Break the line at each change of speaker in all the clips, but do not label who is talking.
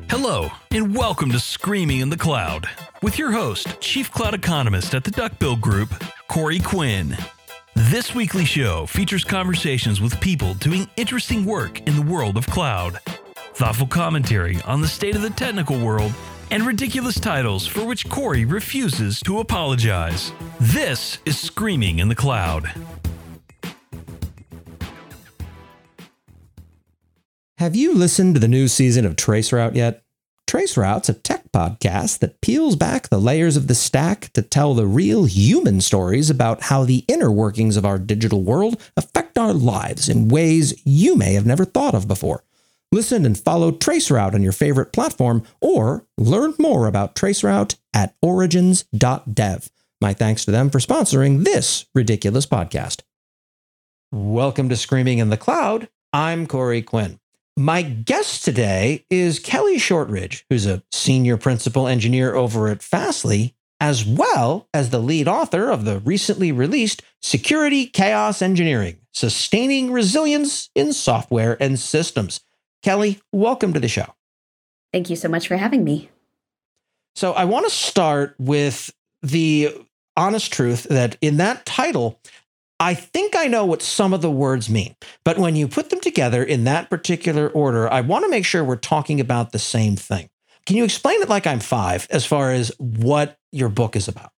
Hello, and welcome to Screaming in the Cloud, with your host, Chief Cloud Economist at the Duckbill Group, Corey Quinn. This weekly show features conversations with people doing interesting work in the world of cloud, thoughtful commentary on the state of the technical world, and ridiculous titles for which Corey refuses to apologize. This is Screaming in the Cloud.
Have you listened to the new season of Traceroute yet? Traceroute's a tech podcast that peels back the layers of the stack to tell the real human stories about how the inner workings of our digital world affect our lives in ways you may have never thought of before. Listen and follow Traceroute on your favorite platform, or learn more about Traceroute at origins.dev. My thanks to them for sponsoring this ridiculous podcast. Welcome to Screaming in the Cloud. I'm Corey Quinn. My guest today is Kelly Shortridge, who's a senior principal engineer over at Fastly, as well as the lead author of the recently released Security Chaos Engineering: Sustaining Resilience in Software and Systems. Kelly, welcome to the show.
Thank you so much for having me.
So I want to start with the honest truth that in that title, I think I know what some of the words mean, but when you put them together in that particular order, I want to make sure we're talking about the same thing. Can you explain it like I'm five as far as what your book is about?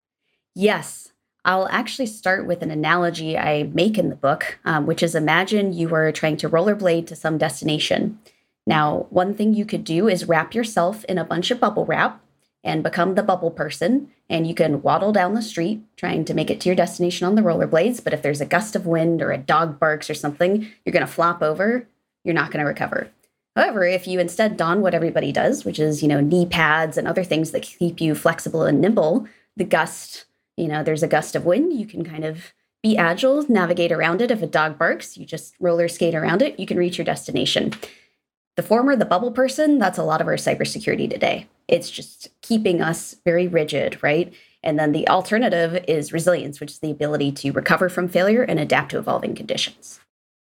Yes. I'll actually start with an analogy I make in the book, which is imagine you were trying to rollerblade to some destination. Now, one thing you could do is wrap yourself in a bunch of bubble wrap and become the bubble person, and you can waddle down the street trying to make it to your destination on the rollerblades. But if there's a gust of wind or a dog barks or something, you're going to flop over. You're not going to recover. However, if you instead don what everybody does, which is, knee pads and other things that keep you flexible and nimble, the gust, there's a gust of wind, you can kind of be agile, navigate around it. If a dog barks, you just roller skate around it. You can reach your destination. The former, the bubble person, that's a lot of our cybersecurity today. It's just keeping us very rigid, right? And then the alternative is resilience, which is the ability to recover from failure and adapt to evolving conditions.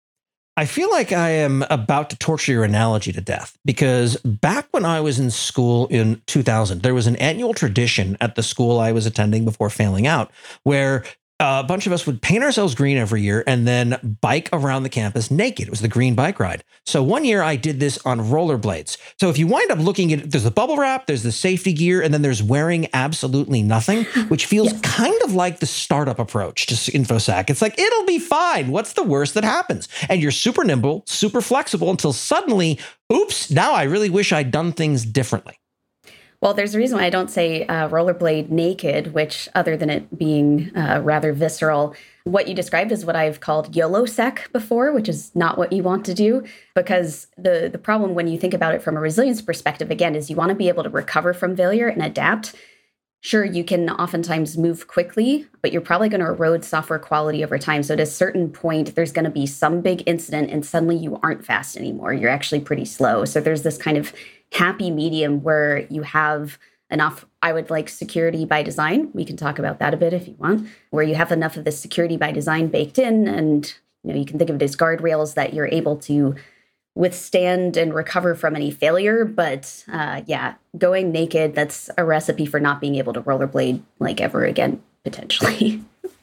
I feel like I am about to torture your analogy to death, because back when I was in school in 2000, there was an annual tradition at the school I was attending before failing out, where a bunch of us would paint ourselves green every year and then bike around the campus naked. It was the green bike ride. So one year I did this on rollerblades. So if you wind up looking at, there's the bubble wrap, there's the safety gear, and then there's wearing absolutely nothing, which feels kind of like the startup approach to InfoSec. It's like, it'll be fine. What's the worst that happens? And you're super nimble, super flexible until suddenly, oops, now I really wish I'd done things differently.
Well, there's a reason why I don't say rollerblade naked, which other than it being rather visceral, what you described is what I've called YOLO-sec before, which is not what you want to do. Because the problem when you think about it from a resilience perspective, again, is you want to be able to recover from failure and adapt. Sure, you can oftentimes move quickly, but you're probably going to erode software quality over time. So at a certain point, there's going to be some big incident and suddenly you aren't fast anymore. You're actually pretty slow. So there's this kind of happy medium where you have enough, I would like security by design. We can talk about that a bit if you want, where you have enough of the security by design baked in, and you can think of it as guardrails that you're able to withstand and recover from any failure. But going naked, that's a recipe for not being able to rollerblade like ever again, potentially.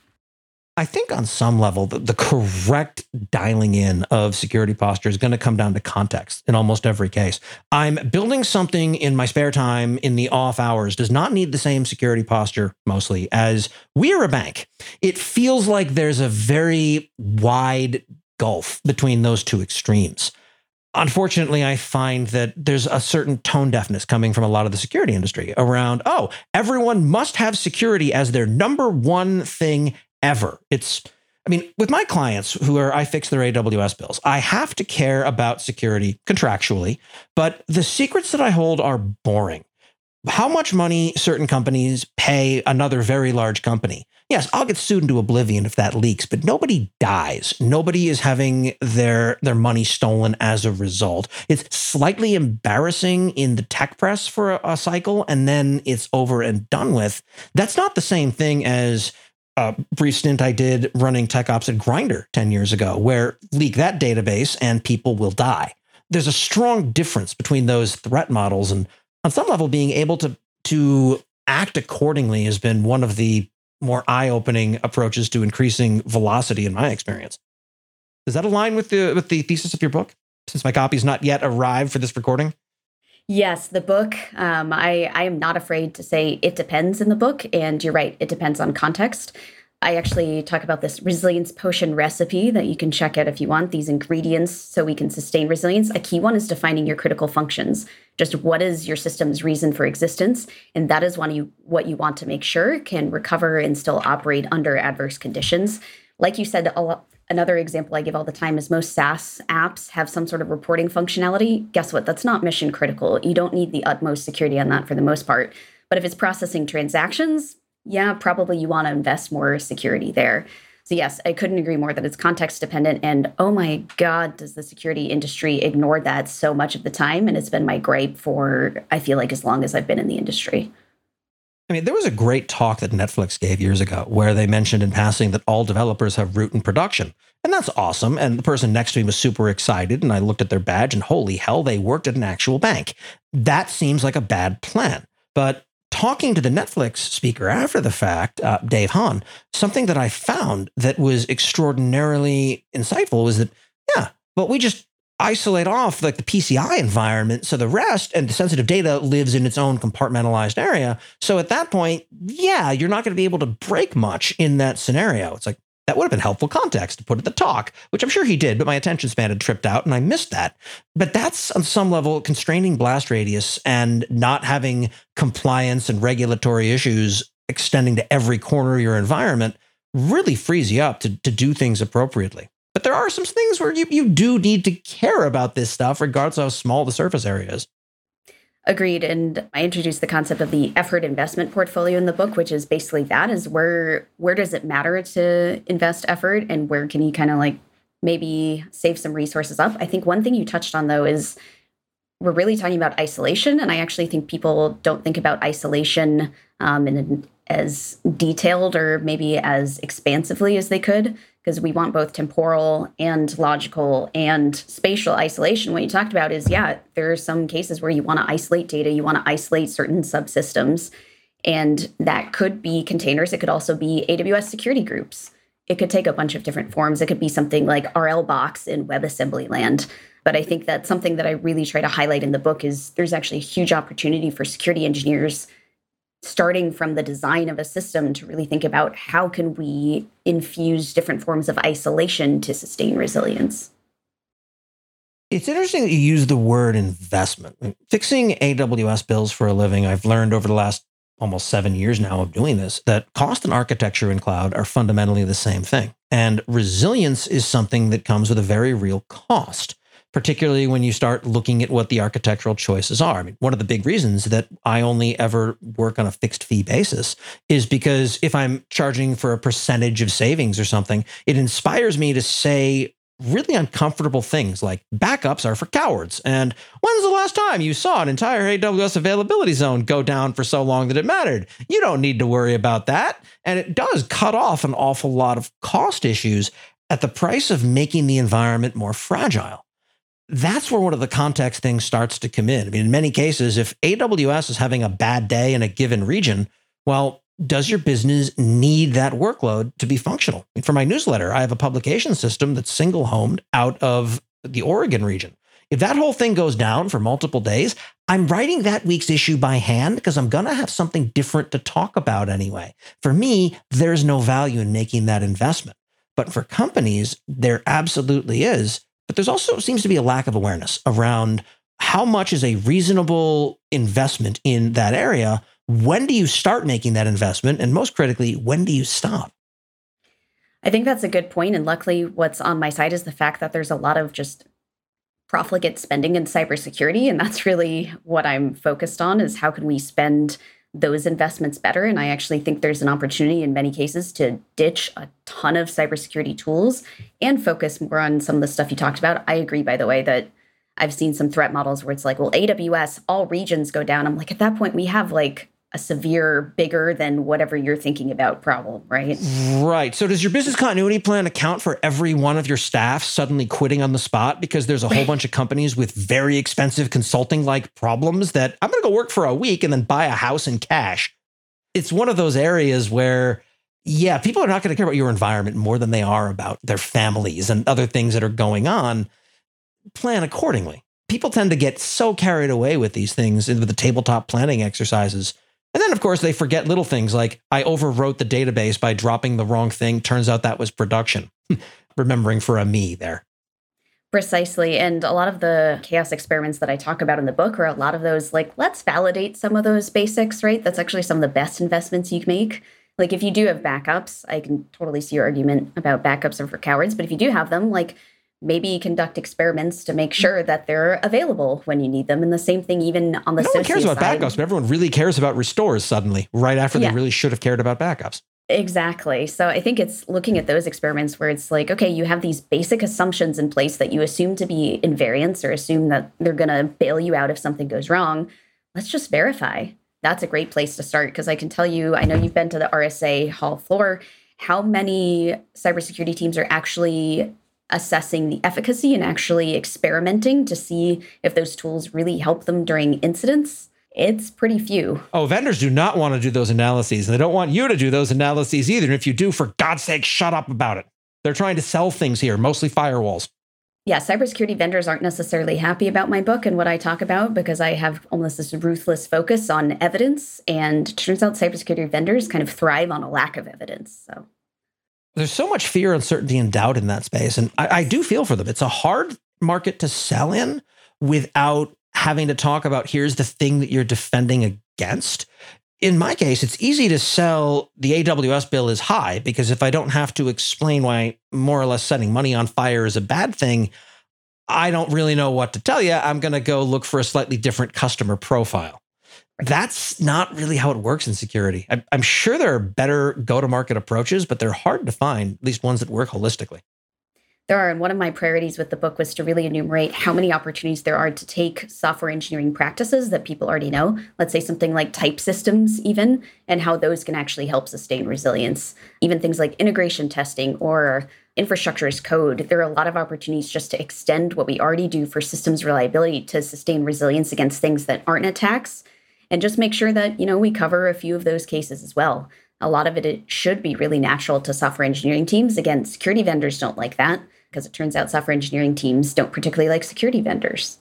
I think on some level, the correct dialing in of security posture is going to come down to context in almost every case. I'm building something in my spare time in the off hours does not need the same security posture mostly as we're a bank. It feels like there's a very wide gulf between those two extremes. Unfortunately, I find that there's a certain tone deafness coming from a lot of the security industry around, everyone must have security as their number one thing ever. With my clients I fix their AWS bills, I have to care about security contractually, but the secrets that I hold are boring. How much money certain companies pay another very large company. Yes, I'll get sued into oblivion if that leaks, but nobody dies. Nobody is having their money stolen as a result. It's slightly embarrassing in the tech press for a cycle, and then it's over and done with. That's not the same thing as a brief stint I did running tech ops at Grindr 10 years ago, where leak that database and people will die. there's a strong difference between those threat models. And on some level, being able to act accordingly has been one of the more eye-opening approaches to increasing velocity in my experience. Does that align with the thesis of your book? Since my copy's not yet arrived for this recording?
Yes, the book, I am not afraid to say it depends in the book. And you're right, it depends on context. I actually talk about this resilience potion recipe that you can check out if you want, these ingredients so we can sustain resilience. A key one is defining your critical functions. Just what is your system's reason for existence? And that is what you want to make sure can recover and still operate under adverse conditions. Like you said, another example I give all the time is most SaaS apps have some sort of reporting functionality. Guess what? That's not mission critical. You don't need the utmost security on that for the most part. But if it's processing transactions, yeah, probably you want to invest more security there. So yes, I couldn't agree more that it's context dependent. And oh my God, does the security industry ignore that so much of the time? And it's been my gripe for, I feel like, as long as I've been in the industry.
I mean, there was a great talk that Netflix gave years ago where they mentioned in passing that all developers have root in production. And that's awesome. And the person next to me was super excited. And I looked at their badge and holy hell, they worked at an actual bank. That seems like a bad plan. But talking to the Netflix speaker after the fact, Dave Hahn, something that I found that was extraordinarily insightful was that, yeah, but we just isolate off like the PCI environment. So the rest and the sensitive data lives in its own compartmentalized area. So at that point, yeah, you're not going to be able to break much in that scenario. It's like, that would have been helpful context to put at the talk, which I'm sure he did, but my attention span had tripped out and I missed that. But that's on some level constraining blast radius and not having compliance and regulatory issues extending to every corner of your environment really frees you up to do things appropriately. But there are some things where you do need to care about this stuff, regardless of how small the surface area is.
Agreed. And I introduced the concept of the effort investment portfolio in the book, which is basically that is where does it matter to invest effort and where can you kind of like maybe save some resources up? I think one thing you touched on, though, is we're really talking about isolation. And I actually think people don't think about isolation as detailed or maybe as expansively as they could, because we want both temporal and logical and spatial isolation. What you talked about is, yeah, there are some cases where you want to isolate data, you want to isolate certain subsystems, and that could be containers. It could also be AWS security groups. It could take a bunch of different forms. It could be something like RLBox in WebAssembly land. But I think that's something that I really try to highlight in the book is there's actually a huge opportunity for security engineers starting from the design of a system to really think about how can we infuse different forms of isolation to sustain resilience.
It's interesting that you use the word investment. Fixing AWS bills for a living, I've learned over the last almost 7 years now of doing this, that cost and architecture in cloud are fundamentally the same thing. And resilience is something that comes with a very real cost, particularly when you start looking at what the architectural choices are. I mean, one of the big reasons that I only ever work on a fixed fee basis is because if I'm charging for a percentage of savings or something, it inspires me to say really uncomfortable things like backups are for cowards. And when's the last time you saw an entire AWS availability zone go down for so long that it mattered? You don't need to worry about that. And it does cut off an awful lot of cost issues at the price of making the environment more fragile. That's where one of the context things starts to come in. I mean, in many cases, if AWS is having a bad day in a given region, well, does your business need that workload to be functional? I mean, for my newsletter, I have a publication system that's single homed out of the Oregon region. If that whole thing goes down for multiple days, I'm writing that week's issue by hand because I'm going to have something different to talk about anyway. For me, there's no value in making that investment. But for companies, there absolutely is. But there's also seems to be a lack of awareness around how much is a reasonable investment in that area. When do you start making that investment? And most critically, when do you stop?
I think that's a good point. And luckily, what's on my side is the fact that there's a lot of just profligate spending in cybersecurity. And that's really what I'm focused on is how can we spend those investments better. And I actually think there's an opportunity in many cases to ditch a ton of cybersecurity tools and focus more on some of the stuff you talked about. I agree, by the way, that I've seen some threat models where it's like, well, AWS, all regions go down. I'm like, at that point, we have like a severe, bigger than whatever you're thinking about problem, right?
Right. So does your business continuity plan account for every one of your staff suddenly quitting on the spot because there's a whole bunch of companies with very expensive consulting-like problems that I'm going to go work for a week and then buy a house in cash? It's one of those areas where, yeah, people are not going to care about your environment more than they are about their families and other things that are going on. Plan accordingly. People tend to get so carried away with these things with the tabletop planning exercises. And then, of course, they forget little things like, I overwrote the database by dropping the wrong thing. Turns out that was production. Remembering for a me there.
Precisely. And a lot of the chaos experiments that I talk about in the book are a lot of those, like, let's validate some of those basics, right? That's actually some of the best investments you can make. Like, if you do have backups, I can totally see your argument about backups are for cowards. But if you do have them, like, maybe conduct experiments to make sure that they're available when you need them. And the same thing even on the
no one cares about backups, but everyone really cares about restores suddenly, right after they really should have cared about backups.
Exactly. So I think it's looking at those experiments where it's like, okay, you have these basic assumptions in place that you assume to be invariants or assume that they're going to bail you out if something goes wrong. Let's just verify. That's a great place to start, because I can tell you, I know you've been to the RSA hall floor, how many cybersecurity teams are actually assessing the efficacy and actually experimenting to see if those tools really help them during incidents. It's pretty few.
Oh, vendors do not want to do those analyses. They don't want you to do those analyses either. And if you do, for God's sake, shut up about it. They're trying to sell things here, mostly firewalls.
Yeah, cybersecurity vendors aren't necessarily happy about my book and what I talk about, because I have almost this ruthless focus on evidence. And it turns out cybersecurity vendors kind of thrive on a lack of evidence. So
there's so much fear, uncertainty, and doubt in that space. And I do feel for them. It's a hard market to sell in without having to talk about, here's the thing that you're defending against. In my case, it's easy to sell the AWS bill is high, because if I don't have to explain why more or less setting money on fire is a bad thing, I don't really know what to tell you. I'm going to go look for a slightly different customer profile. That's not really how it works in security. I'm sure there are better go-to-market approaches, but they're hard to find, at least ones that work holistically.
There are, and one of my priorities with the book was to really enumerate how many opportunities there are to take software engineering practices that people already know, let's say something like type systems even, and how those can actually help sustain resilience. Even things like integration testing or infrastructure as code. There are a lot of opportunities just to extend what we already do for systems reliability to sustain resilience against things that aren't attacks, and just make sure that, we cover a few of those cases as well. A lot of it should be really natural to software engineering teams. Again, security vendors don't like that, because it turns out software engineering teams don't particularly like security vendors.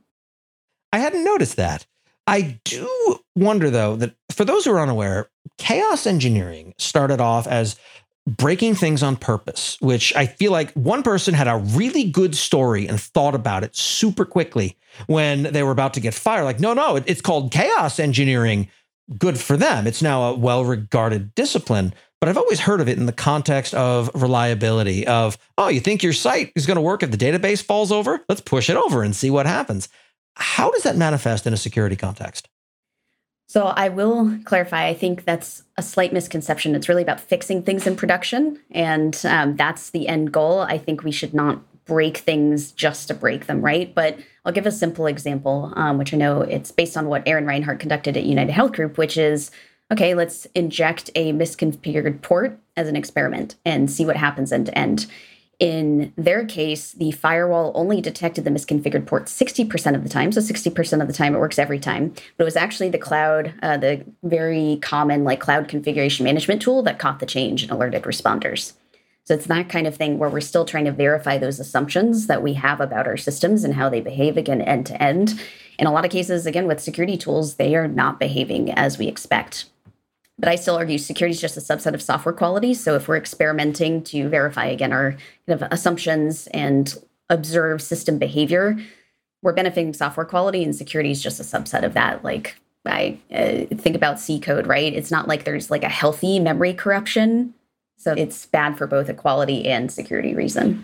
I hadn't noticed that. I do wonder, though, that for those who are unaware, chaos engineering started off as breaking things on purpose, which I feel like one person had a really good story and thought about it super quickly when they were about to get fired. Like, no, it's called chaos engineering. Good for them. It's now a well-regarded discipline. But I've always heard of it in the context of reliability, of, oh, you think your site is going to work if the database falls over? Let's push it over and see what happens. How does that manifest in a security context?
So I will clarify, I think that's a slight misconception. It's really about fixing things in production, and that's the end goal. I think we should not break things just to break them, right? But I'll give a simple example, which I know it's based on what Aaron Reinhardt conducted at United Health Group, which is, okay, let's inject a misconfigured port as an experiment and see what happens end to end. In their case, the firewall only detected the misconfigured port 60% of the time. So 60% of the time, it works every time. But it was actually the cloud, the very common cloud configuration management tool that caught the change and alerted responders. So it's that kind of thing where we're still trying to verify those assumptions that we have about our systems and how they behave, again, end to end. In a lot of cases, again, with security tools, they are not behaving as we expect. But I still argue security is just a subset of software quality. So if we're experimenting to verify, again, our kind of assumptions and observe system behavior, we're benefiting software quality, and security is just a subset of that. I think about C code, right? It's not like there's a healthy memory corruption. So it's bad for both a quality and security reason.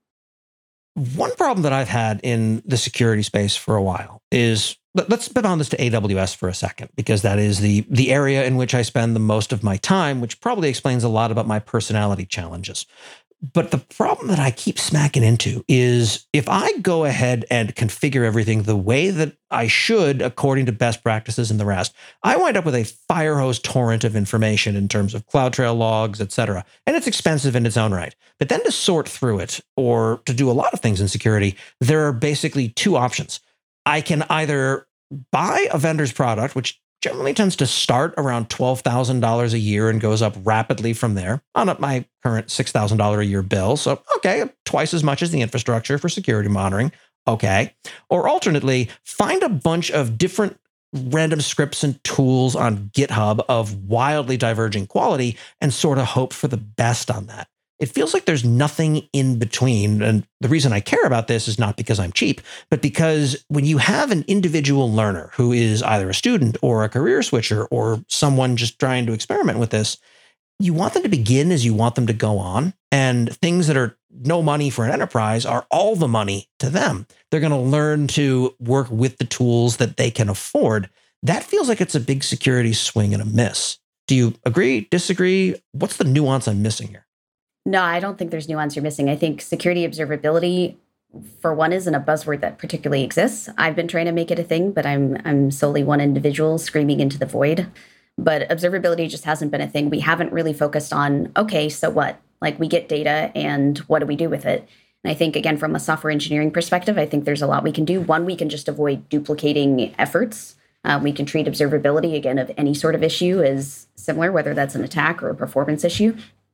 One problem that I've had in the security space for a while is, let's spin on this to AWS for a second, because that is the area in which I spend the most of my time, which probably explains a lot about my personality challenges. But the problem that I keep smacking into is if I go ahead and configure everything the way that I should, according to best practices and the rest, I wind up with a fire hose torrent of information in terms of CloudTrail logs, et cetera. And it's expensive in its own right. But then to sort through it or to do a lot of things in security, there are basically two options. I can either buy a vendor's product, which generally tends to start around $12,000 a year and goes up rapidly from there on up my current $6,000 a year bill. So, okay, twice as much as the infrastructure for security monitoring. Okay. Or alternately, find a bunch of different random scripts and tools on GitHub of wildly diverging quality and sort of hope for the best on that. It feels like there's nothing in between. And the reason I care about this is not because I'm cheap, but because when you have an individual learner who is either a student or a career switcher or someone just trying to experiment with this, you want them to begin as you want them to go on. And things that are no money for an enterprise are all the money to them. They're going to learn to work with the tools that they can afford. That feels like it's a big security swing and a miss. Do you agree, disagree? What's the nuance I'm missing here?
No, I don't think there's nuance you're missing. I think security observability, for one, isn't a buzzword that particularly exists. I've been trying to make it a thing, but I'm solely one individual screaming into the void. But observability just hasn't been a thing. We haven't really focused on, okay, so what? Like, we get data and what do we do with it? And I think, again, from a software engineering perspective, I think there's a lot we can do. One, we can just avoid duplicating efforts. We can treat observability, again, of any sort of issue as similar, whether that's an attack or a performance issue.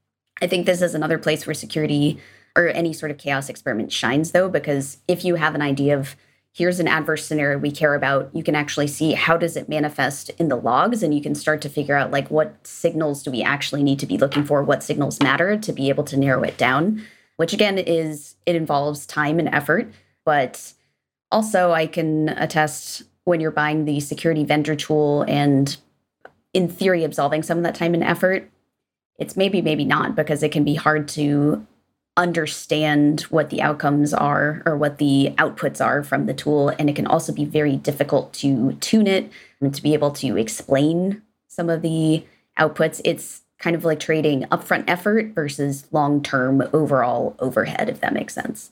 I think this is another place where security or any sort of chaos experiment shines, though, because if you have an idea of here's an adverse scenario we care about, you can actually see how does it manifest in the logs, and you can start to figure out like what signals do we actually need to be looking for, what signals matter to be able to narrow it down, which again it involves time and effort. But also I can attest when you're buying the security vendor tool and in theory absolving some of that time and effort, it's maybe not, because it can be hard to understand what the outcomes are or what the outputs are from the tool. And it can also be very difficult to tune it and to be able to explain some of the outputs. It's kind of like trading upfront effort versus long-term overall overhead, if that makes sense.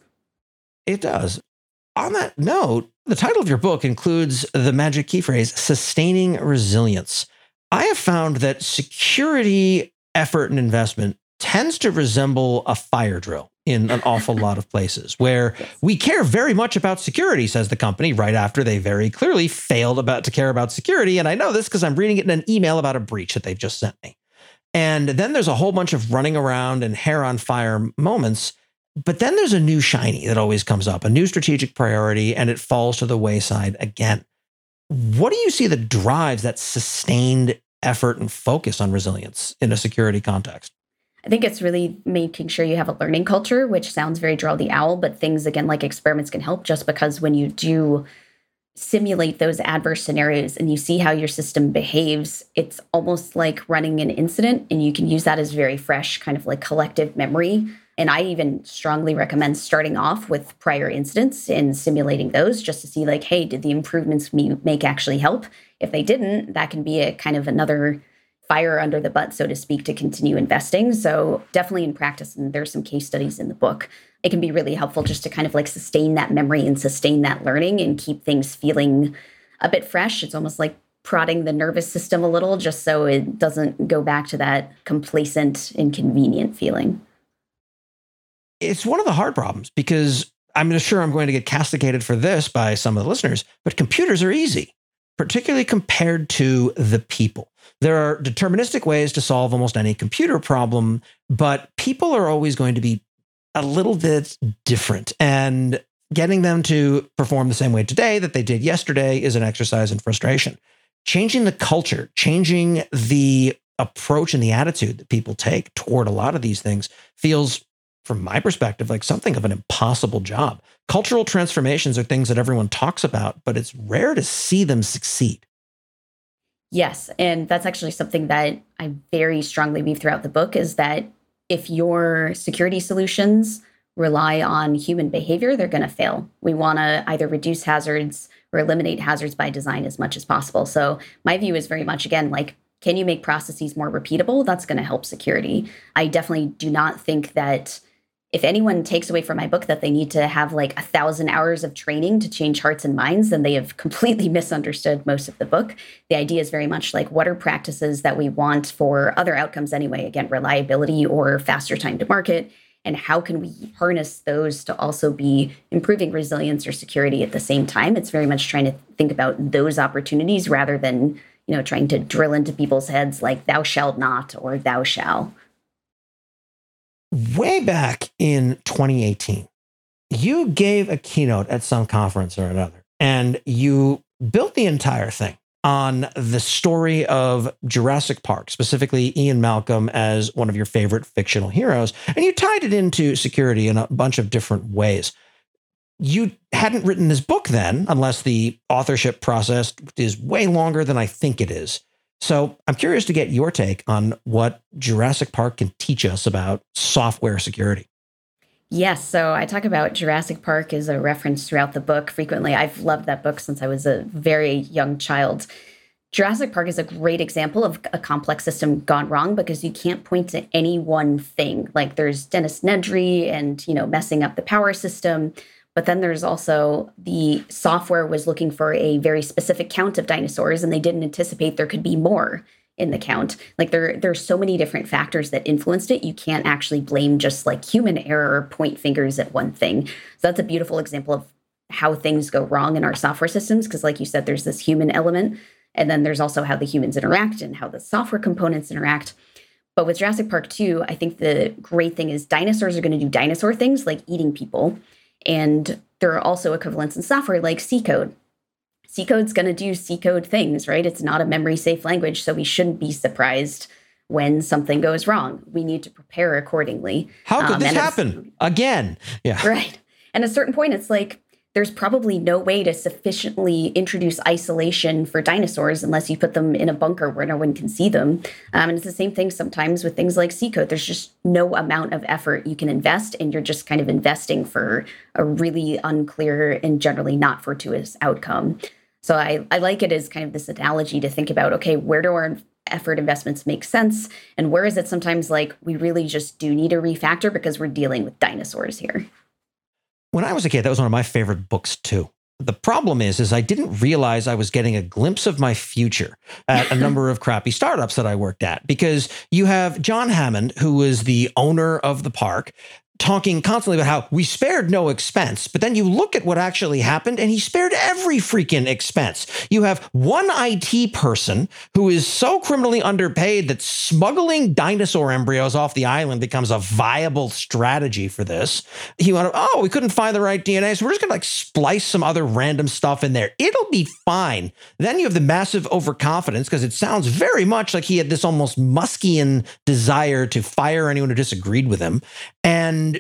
It does. On that note, the title of your book includes the magic key phrase, sustaining resilience. I have found that security effort and investment tends to resemble a fire drill in an awful lot of places where we care very much about security, says the company, right after they very clearly failed to care about security. And I know this because I'm reading it in an email about a breach that they've just sent me. And then there's a whole bunch of running around and hair on fire moments. But then there's a new shiny that always comes up, a new strategic priority, and it falls to the wayside again. What do you see that drives that sustained effort and focus on resilience in a security context?
I think it's really making sure you have a learning culture, which sounds very draw the owl, but things, again, like experiments can help, just because when you do simulate those adverse scenarios and you see how your system behaves, it's almost like running an incident, and you can use that as very fresh kind of like collective memory. And I even strongly recommend starting off with prior incidents and simulating those just to see like, hey, did the improvements we make actually help? If they didn't, that can be a kind of another fire under the butt, so to speak, to continue investing. So definitely in practice, and there's some case studies in the book, it can be really helpful just to kind of like sustain that memory and sustain that learning and keep things feeling a bit fresh. It's almost like prodding the nervous system a little just so it doesn't go back to that complacent, inconvenient feeling.
It's one of the hard problems because I'm sure I'm going to get castigated for this by some of the listeners, but computers are easy, particularly compared to the people. There are deterministic ways to solve almost any computer problem, but people are always going to be a little bit different. And getting them to perform the same way today that they did yesterday is an exercise in frustration. Changing the culture, changing the approach and the attitude that people take toward a lot of these things feels, from my perspective, like something of an impossible job. Cultural transformations are things that everyone talks about, but it's rare to see them succeed.
Yes, and that's actually something that I very strongly weave throughout the book, is that if your security solutions rely on human behavior, they're going to fail. We want to either reduce hazards or eliminate hazards by design as much as possible. So my view is very much, again, like, can you make processes more repeatable? That's going to help security. I definitely do not think that if anyone takes away from my book that they need to have like 1,000 hours of training to change hearts and minds, then they have completely misunderstood most of the book. The idea is very much like, what are practices that we want for other outcomes anyway? Again, reliability or faster time to market. And how can we harness those to also be improving resilience or security at the same time? It's very much trying to think about those opportunities rather than, trying to drill into people's heads like thou shalt not or thou shall.
Way back in 2018, you gave a keynote at some conference or another, and you built the entire thing on the story of Jurassic Park, specifically Ian Malcolm as one of your favorite fictional heroes, and you tied it into security in a bunch of different ways. You hadn't written this book then, unless the authorship process is way longer than I think it is. So I'm curious to get your take on what Jurassic Park can teach us about software security.
Yes, so I talk about Jurassic Park as a reference throughout the book frequently. I've loved that book since I was a very young child. Jurassic Park is a great example of a complex system gone wrong because you can't point to any one thing. Like there's Dennis Nedry and, messing up the power system. But then there's also the software was looking for a very specific count of dinosaurs, and they didn't anticipate there could be more in the count. Like there's so many different factors that influenced it. You can't actually blame just like human error or point fingers at one thing. So that's a beautiful example of how things go wrong in our software systems. Because like you said, there's this human element, and then there's also how the humans interact and how the software components interact. But with Jurassic Park 2, I think the great thing is dinosaurs are going to do dinosaur things like eating people. And there are also equivalents in software like C code. C code's going to do C code things, right? It's not a memory safe language, so we shouldn't be surprised when something goes wrong. We need to prepare accordingly.
How could this happen again? Yeah.
Right. And at a certain point, it's like, there's probably no way to sufficiently introduce isolation for dinosaurs unless you put them in a bunker where no one can see them. And it's the same thing sometimes with things like C code. There's just no amount of effort you can invest, and you're just kind of investing for a really unclear and generally not fortuitous outcome. So I like it as kind of this analogy to think about, okay, where do our effort investments make sense? And where is it sometimes like we really just do need a refactor because we're dealing with dinosaurs here?
When I was a kid, that was one of my favorite books too. The problem is I didn't realize I was getting a glimpse of my future at a number of crappy startups that I worked at, because you have John Hammond, who was the owner of the park, talking constantly about how we spared no expense. But then you look at what actually happened, and he spared every freaking expense. You have one IT person who is so criminally underpaid that smuggling dinosaur embryos off the island becomes a viable strategy for this. He went, we couldn't find the right DNA, so we're just going to splice some other random stuff in there. It'll be fine. Then you have the massive overconfidence, because it sounds very much like he had this almost Muskian desire to fire anyone who disagreed with him. And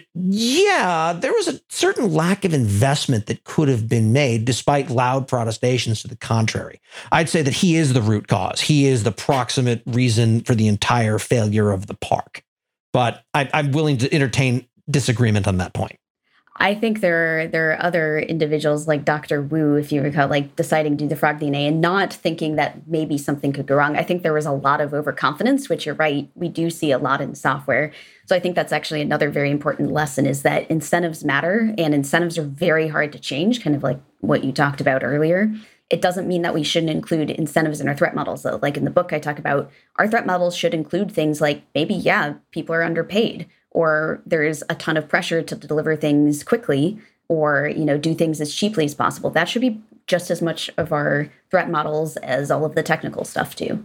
yeah, there was a certain lack of investment that could have been made despite loud protestations to the contrary. I'd say that he is the root cause. He is the proximate reason for the entire failure of the park. But I'm willing to entertain disagreement on that point.
I think there are other individuals like Dr. Wu, if you recall, deciding to do the frog DNA and not thinking that maybe something could go wrong. I think there was a lot of overconfidence, which you're right, we do see a lot in software. So I think that's actually another very important lesson, is that incentives matter, and incentives are very hard to change, kind of like what you talked about earlier. It doesn't mean that we shouldn't include incentives in our threat models, though. Like in the book, I talk about our threat models should include things like maybe, people are underpaid, or there's a ton of pressure to deliver things quickly, or, do things as cheaply as possible. That should be just as much of our threat models as all of the technical stuff too.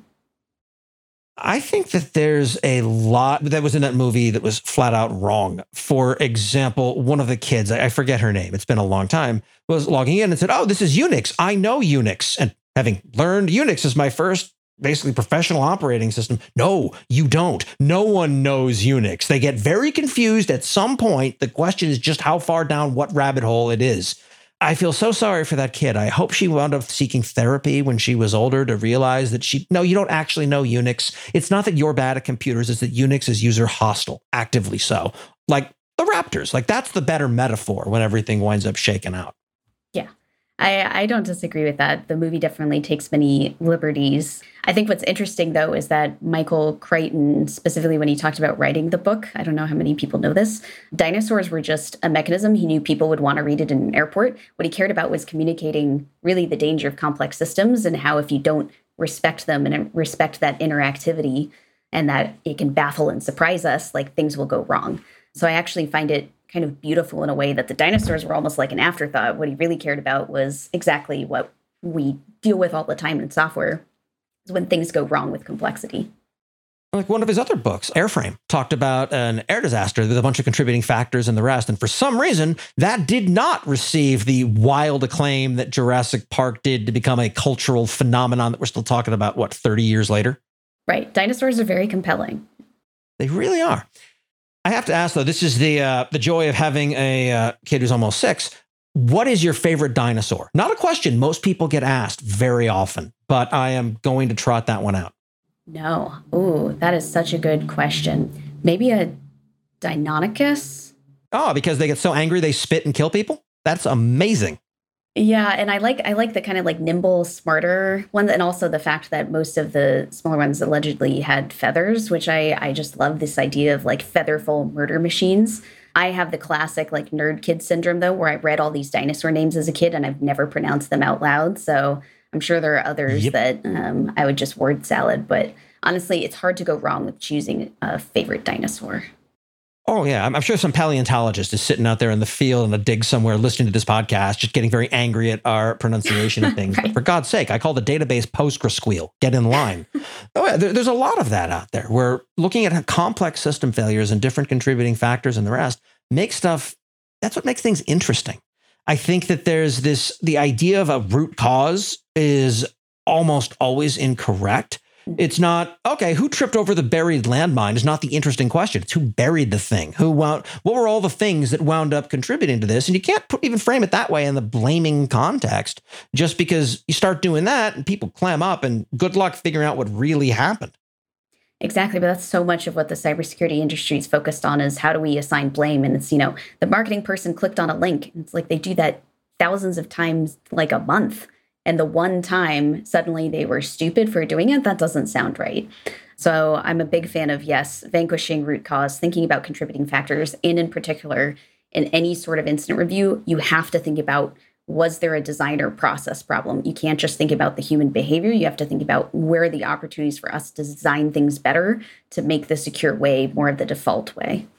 I think that there's a lot that was in that movie that was flat out wrong. For example, one of the kids, I forget her name, it's been a long time, was logging in and said, this is Unix. I know Unix. And having learned Unix as my first basically professional operating system. No, you don't. No one knows Unix. They get very confused at some point. The question is just how far down what rabbit hole it is. I feel so sorry for that kid. I hope she wound up seeking therapy when she was older to realize that you don't actually know Unix. It's not that you're bad at computers. It's that Unix is user hostile, actively so. Like the Raptors, that's the better metaphor when everything winds up shaking out.
Yeah. I don't disagree with that. The movie definitely takes many liberties. I think what's interesting, though, is that Michael Crichton, specifically when he talked about writing the book, I don't know how many people know this, dinosaurs were just a mechanism. He knew people would want to read it in an airport. What he cared about was communicating really the danger of complex systems and how if you don't respect them and respect that interactivity and that it can baffle and surprise us, like things will go wrong. So I actually find it kind of beautiful in a way that the dinosaurs were almost like an afterthought. What he really cared about was exactly what we deal with all the time in software, is when things go wrong with complexity.
Like one of his other books, Airframe, talked about an air disaster with a bunch of contributing factors and the rest. And for some reason, that did not receive the wild acclaim that Jurassic Park did to become a cultural phenomenon that we're still talking about, 30 years later?
Right. Dinosaurs are very compelling.
They really are. I have to ask, though, this is the joy of having a kid who's almost 6. What is your favorite dinosaur? Not a question most people get asked very often, but I am going to trot that one out.
No. Ooh, that is such a good question. Maybe a Deinonychus?
Oh, because they get so angry they spit and kill people? That's amazing.
Yeah, and I like the kind of like nimble, smarter ones, and also the fact that most of the smaller ones allegedly had feathers, which I just love this idea of like featherful murder machines. I have the classic like nerd kid syndrome though, where I read all these dinosaur names as a kid and I've never pronounced them out loud. So I'm sure there are others that I would just word salad, but honestly, it's hard to go wrong with choosing a favorite dinosaur.
Oh, yeah. I'm sure some paleontologist is sitting out there in the field in a dig somewhere listening to this podcast, just getting very angry at our pronunciation of things. Right. But for God's sake, I call the database PostgreSQL. Get in line. Oh, yeah, there's a lot of that out there. We're looking at complex system failures and different contributing factors and the rest. That's what makes things interesting. I think that there's the idea of a root cause is almost always incorrect. It's not, okay, who tripped over the buried landmine is not the interesting question. It's who buried the thing. What were all the things that wound up contributing to this? And you can't even frame it that way in the blaming context, just because you start doing that and people clam up and good luck figuring out what really happened.
Exactly. But that's so much of what the cybersecurity industry is focused on is how do we assign blame? And it's, the marketing person clicked on a link. It's like they do that thousands of times, like a month. And the one time suddenly they were stupid for doing it, that doesn't sound right. So I'm a big fan of, yes, vanquishing root cause, thinking about contributing factors, and in particular, in any sort of incident review, you have to think about, was there a design or process problem? You can't just think about the human behavior. You have to think about where are the opportunities for us to design things better to make the secure way more of the default way.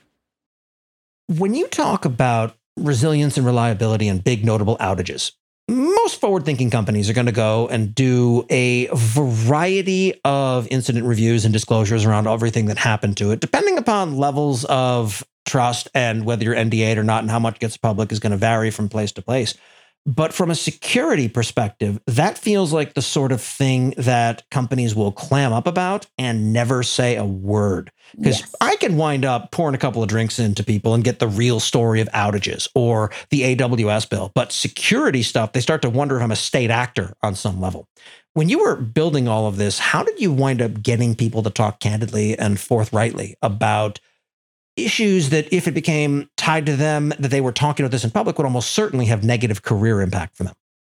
When you talk about resilience and reliability and big notable outages, most forward-thinking companies are going to go and do a variety of incident reviews and disclosures around everything that happened to it, depending upon levels of trust and whether you're NDA'd or not and how much gets public is going to vary from place to place. But from a security perspective, that feels like the sort of thing that companies will clam up about and never say a word. Because I can wind up pouring a couple of drinks into people and get the real story of outages or the AWS bill. But security stuff, they start to wonder if I'm a state actor on some level. When you were building all of this, how did you wind up getting people to talk candidly and forthrightly about issues that if it became tied to them, that they were talking about this in public would almost certainly have negative career impact for them?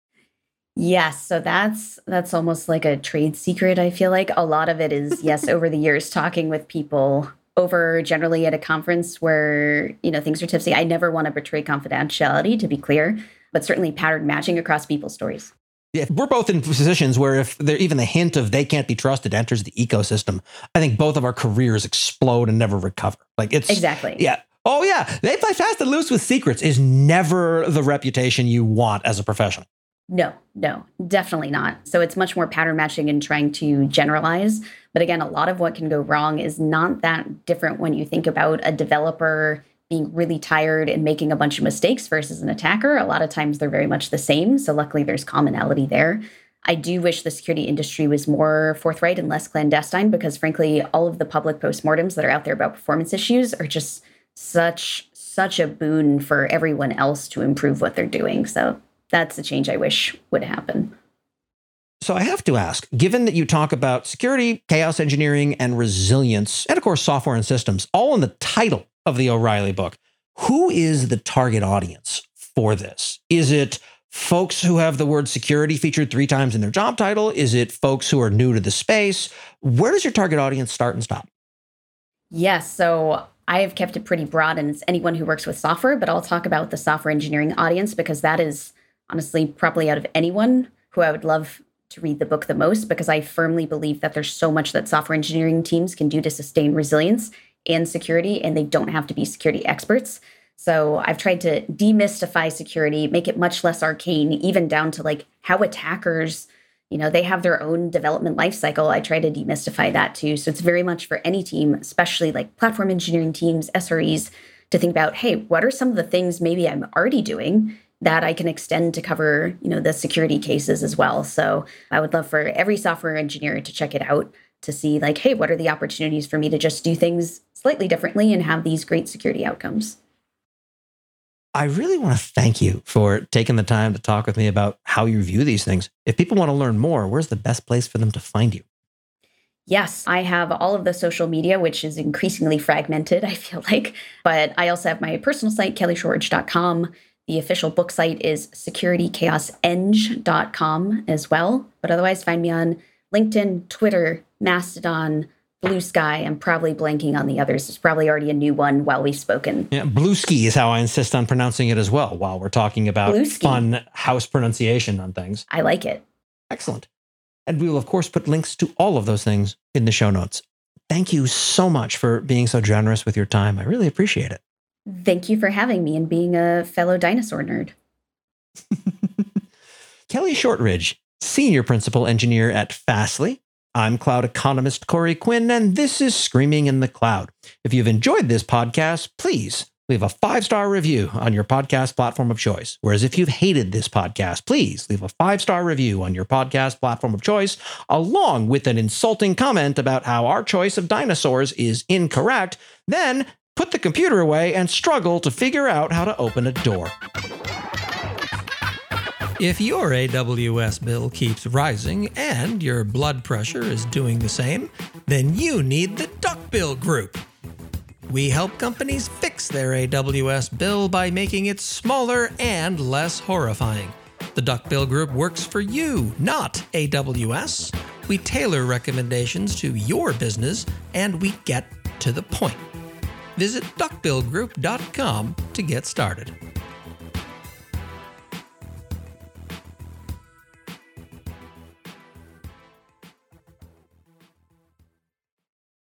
Yes. So that's almost like a trade secret. I feel like a lot of it is, yes, over the years, talking with people over generally at a conference where, things are tipsy. I never want to betray confidentiality, to be clear, but certainly pattern matching across people's stories.
Yeah, we're both in positions where if there even the hint of they can't be trusted enters the ecosystem, I think both of our careers explode and never recover. Like it's
exactly.
Yeah. Oh yeah. They play fast and loose with secrets is never the reputation you want as a professional.
No, definitely not. So it's much more pattern matching and trying to generalize. But again, a lot of what can go wrong is not that different when you think about a developer being really tired and making a bunch of mistakes versus an attacker. A lot of times they're very much the same. So luckily there's commonality there. I do wish the security industry was more forthright and less clandestine because frankly, all of the public postmortems that are out there about performance issues are just such a boon for everyone else to improve what they're doing. So that's the change I wish would happen.
So I have to ask, given that you talk about security, chaos engineering, and resilience, and of course, software and systems, all in the title of the O'Reilly book, who is the target audience for this? Is it folks who have the word security featured 3 times in their job title? Is it folks who are new to the space? Where does your target audience start and stop?
Yes. So I have kept it pretty broad, and it's anyone who works with software, but I'll talk about the software engineering audience because that is honestly probably out of anyone who I would love to read the book the most, because I firmly believe that there's so much that software engineering teams can do to sustain resilience and security, and they don't have to be security experts. So I've tried to demystify security, make it much less arcane, even down to like how attackers, they have their own development lifecycle. I try to demystify that too. So it's very much for any team, especially like platform engineering teams, SREs, to think about, hey, what are some of the things maybe I'm already doing that I can extend to cover, the security cases as well. So I would love for every software engineer to check it out to see like, hey, what are the opportunities for me to just do things slightly differently and have these great security outcomes?
I really want to thank you for taking the time to talk with me about how you view these things. If people want to learn more, where's the best place for them to find you?
Yes, I have all of the social media, which is increasingly fragmented, I feel like. But I also have my personal site, kellyshortridge.com. The official book site is securitychaoseng.com as well. But otherwise, find me on LinkedIn, Twitter, Mastodon, Blue Sky. I'm probably blanking on the others. There's probably already a new one while we've spoken.
Yeah, Blue Ski is how I insist on pronouncing it as well while we're talking about fun house pronunciation on things.
I like it.
Excellent. And we will, of course, put links to all of those things in the show notes. Thank you so much for being so generous with your time. I really appreciate it.
Thank you for having me and being a fellow dinosaur nerd.
Kelly Shortridge, Senior Principal Engineer at Fastly. I'm cloud economist Corey Quinn, and this is Screaming in the Cloud. If you've enjoyed this podcast, please leave a 5-star review on your podcast platform of choice. Whereas if you've hated this podcast, please leave a 5-star review on your podcast platform of choice, along with an insulting comment about how our choice of dinosaurs is incorrect. Then put the computer away and struggle to figure out how to open a door.
If your AWS bill keeps rising and your blood pressure is doing the same, then you need the Duckbill Group. We help companies fix their AWS bill by making it smaller and less horrifying. The Duckbill Group works for you, not AWS. We tailor recommendations to your business, and we get to the point. Visit duckbillgroup.com to get started.